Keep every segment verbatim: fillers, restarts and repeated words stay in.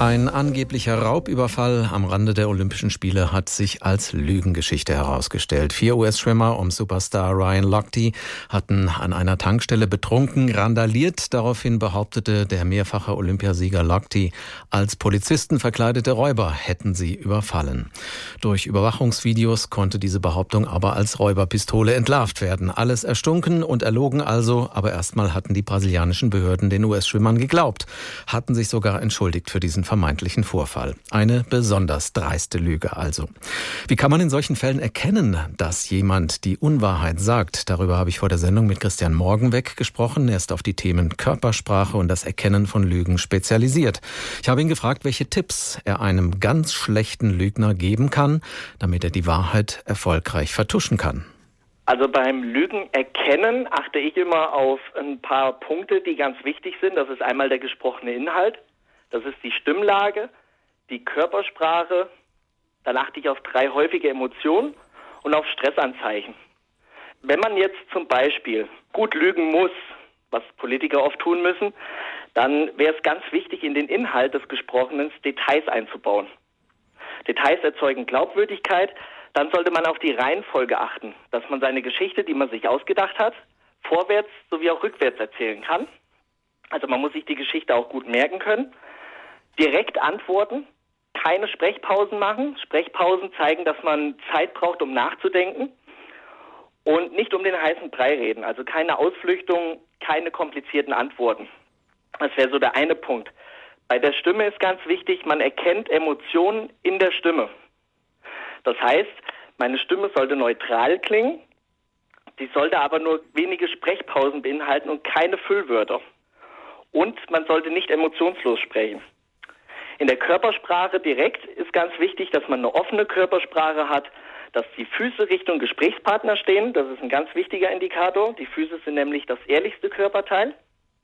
Ein angeblicher Raubüberfall am Rande der Olympischen Spiele hat sich als Lügengeschichte herausgestellt. Vier U S-Schwimmer um Superstar Ryan Lochte hatten an einer Tankstelle betrunken randaliert. Daraufhin behauptete der mehrfache Olympiasieger Lochte, als Polizisten verkleidete Räuber hätten sie überfallen. Durch Überwachungsvideos konnte diese Behauptung aber als Räuberpistole entlarvt werden. Alles erstunken und erlogen also, aber erstmal hatten die brasilianischen Behörden den U S-Schwimmern geglaubt, hatten sich sogar entschuldigt für diesen vermeintlichen Vorfall. Eine besonders dreiste Lüge also. Wie kann man in solchen Fällen erkennen, dass jemand die Unwahrheit sagt? Darüber habe ich vor der Sendung mit Christian Morgenweg gesprochen. Er ist auf die Themen Körpersprache und das Erkennen von Lügen spezialisiert. Ich habe ihn gefragt, welche Tipps er einem ganz schlechten Lügner geben kann, damit er die Wahrheit erfolgreich vertuschen kann. Also beim Lügen erkennen achte ich immer auf ein paar Punkte, die ganz wichtig sind. Das ist einmal der gesprochene Inhalt. Das ist die Stimmlage, die Körpersprache, dann achte ich auf drei häufige Emotionen und auf Stressanzeichen. Wenn man jetzt zum Beispiel gut lügen muss, was Politiker oft tun müssen, dann wäre es ganz wichtig, in den Inhalt des Gesprochenen Details einzubauen. Details erzeugen Glaubwürdigkeit, dann sollte man auf die Reihenfolge achten, dass man seine Geschichte, die man sich ausgedacht hat, vorwärts sowie auch rückwärts erzählen kann. Also man muss sich die Geschichte auch gut merken können. Direkt antworten, keine Sprechpausen machen. Sprechpausen zeigen, dass man Zeit braucht, um nachzudenken. Und nicht um den heißen Brei reden. Also keine Ausflüchtungen, keine komplizierten Antworten. Das wäre so der eine Punkt. Bei der Stimme ist ganz wichtig, man erkennt Emotionen in der Stimme. Das heißt, meine Stimme sollte neutral klingen. Die sollte aber nur wenige Sprechpausen beinhalten und keine Füllwörter. Und man sollte nicht emotionslos sprechen. In der Körpersprache direkt ist ganz wichtig, dass man eine offene Körpersprache hat, dass die Füße Richtung Gesprächspartner stehen. Das ist ein ganz wichtiger Indikator. Die Füße sind nämlich das ehrlichste Körperteil.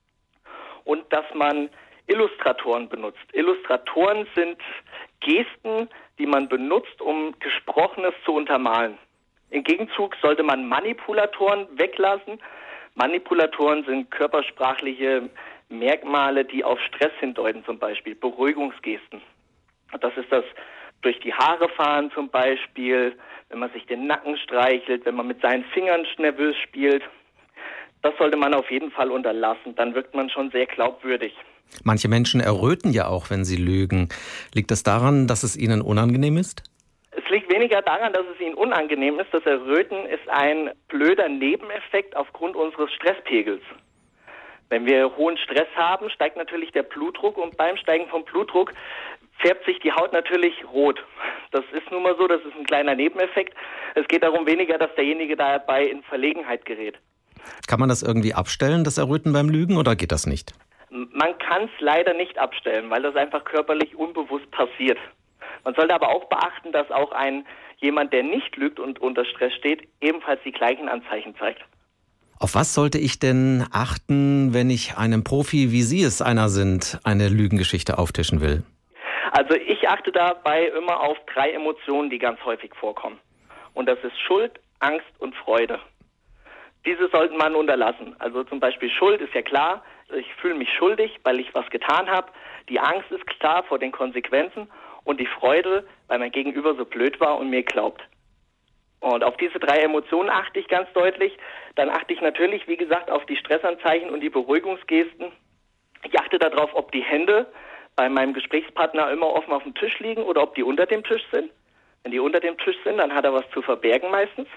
Und dass man Illustratoren benutzt. Illustratoren sind Gesten, die man benutzt, um Gesprochenes zu untermalen. Im Gegenzug sollte man Manipulatoren weglassen. Manipulatoren sind körpersprachliche Merkmale, die auf Stress hindeuten, zum Beispiel Beruhigungsgesten. Das ist das durch die Haare fahren zum Beispiel, wenn man sich den Nacken streichelt, wenn man mit seinen Fingern nervös spielt. Das sollte man auf jeden Fall unterlassen, dann wirkt man schon sehr glaubwürdig. Manche Menschen erröten ja auch, wenn sie lügen. Liegt das daran, dass es ihnen unangenehm ist? Es liegt weniger daran, dass es ihnen unangenehm ist. Das Erröten ist ein blöder Nebeneffekt aufgrund unseres Stresspegels. Wenn wir hohen Stress haben, steigt natürlich der Blutdruck und beim Steigen vom Blutdruck färbt sich die Haut natürlich rot. Das ist nun mal so, das ist ein kleiner Nebeneffekt. Es geht darum weniger, dass derjenige dabei in Verlegenheit gerät. Kann man das irgendwie abstellen, das Erröten beim Lügen, oder geht das nicht? Man kann es leider nicht abstellen, weil das einfach körperlich unbewusst passiert. Man sollte aber auch beachten, dass auch ein jemand, der nicht lügt und unter Stress steht, ebenfalls die gleichen Anzeichen zeigt. Auf was sollte ich denn achten, wenn ich einem Profi, wie Sie es einer sind, eine Lügengeschichte auftischen will? Also ich achte dabei immer auf drei Emotionen, die ganz häufig vorkommen. Und das ist Schuld, Angst und Freude. Diese sollte man unterlassen. Also zum Beispiel Schuld ist ja klar, ich fühle mich schuldig, weil ich was getan habe. Die Angst ist klar vor den Konsequenzen und die Freude, weil mein Gegenüber so blöd war und mir glaubt. Und auf diese drei Emotionen achte ich ganz deutlich. Dann achte ich natürlich, wie gesagt, auf die Stressanzeichen und die Beruhigungsgesten. Ich achte darauf, ob die Hände bei meinem Gesprächspartner immer offen auf dem Tisch liegen oder ob die unter dem Tisch sind. Wenn die unter dem Tisch sind, dann hat er was zu verbergen meistens.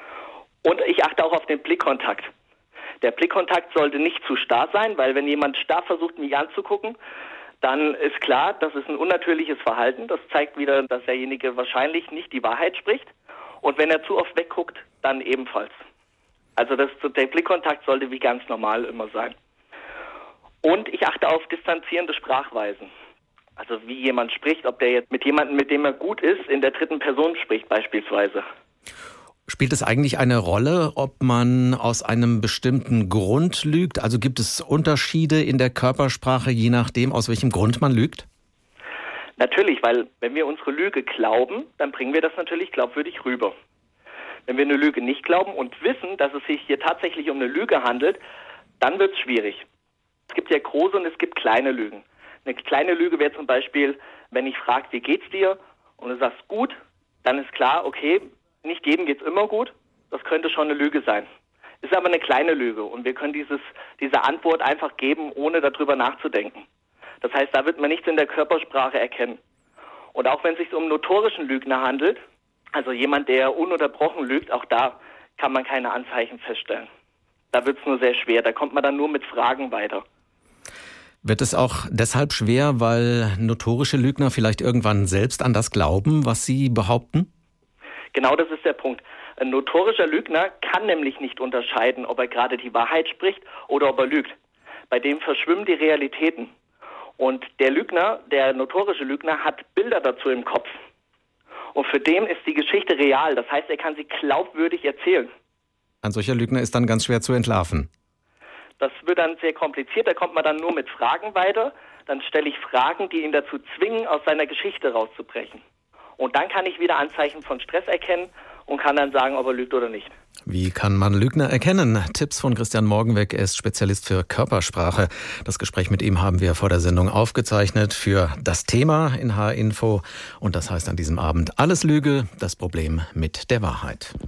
Und ich achte auch auf den Blickkontakt. Der Blickkontakt sollte nicht zu starr sein, weil wenn jemand starr versucht, mich anzugucken, dann ist klar, das ist ein unnatürliches Verhalten. Das zeigt wieder, dass derjenige wahrscheinlich nicht die Wahrheit spricht. Und wenn er zu oft wegguckt, dann ebenfalls. Also das, der Blickkontakt sollte wie ganz normal immer sein. Und ich achte auf distanzierende Sprachweisen. Also wie jemand spricht, ob der jetzt mit jemandem, mit dem er gut ist, in der dritten Person spricht beispielsweise. Spielt es eigentlich eine Rolle, ob man aus einem bestimmten Grund lügt? Also gibt es Unterschiede in der Körpersprache, je nachdem, aus welchem Grund man lügt? Natürlich, weil wenn wir unsere Lüge glauben, dann bringen wir das natürlich glaubwürdig rüber. Wenn wir eine Lüge nicht glauben und wissen, dass es sich hier tatsächlich um eine Lüge handelt, dann wird es schwierig. Es gibt ja große und es gibt kleine Lügen. Eine kleine Lüge wäre zum Beispiel, wenn ich frage, wie geht's dir? Und du sagst gut, dann ist klar, okay, nicht jedem geht's immer gut. Das könnte schon eine Lüge sein. Ist aber eine kleine Lüge und wir können dieses, diese Antwort einfach geben, ohne darüber nachzudenken. Das heißt, da wird man nichts in der Körpersprache erkennen. Und auch wenn es sich um einen notorischen Lügner handelt, also jemand, der ununterbrochen lügt, auch da kann man keine Anzeichen feststellen. Da wird es nur sehr schwer, da kommt man dann nur mit Fragen weiter. Wird es auch deshalb schwer, weil notorische Lügner vielleicht irgendwann selbst an das glauben, was sie behaupten? Genau, das ist der Punkt. Ein notorischer Lügner kann nämlich nicht unterscheiden, ob er gerade die Wahrheit spricht oder ob er lügt. Bei dem verschwimmen die Realitäten. Und der Lügner, der notorische Lügner, hat Bilder dazu im Kopf. Und für den ist die Geschichte real. Das heißt, er kann sie glaubwürdig erzählen. Ein solcher Lügner ist dann ganz schwer zu entlarven. Das wird dann sehr kompliziert, da kommt man dann nur mit Fragen weiter. Dann stelle ich Fragen, die ihn dazu zwingen, aus seiner Geschichte rauszubrechen. Und dann kann ich wieder Anzeichen von Stress erkennen und kann dann sagen, ob er lügt oder nicht. Wie kann man Lügner erkennen? Tipps von Christian Morgenweg, er ist Spezialist für Körpersprache. Das Gespräch mit ihm haben wir vor der Sendung aufgezeichnet für das Thema in H R Info. Und das heißt an diesem Abend alles Lüge, das Problem mit der Wahrheit.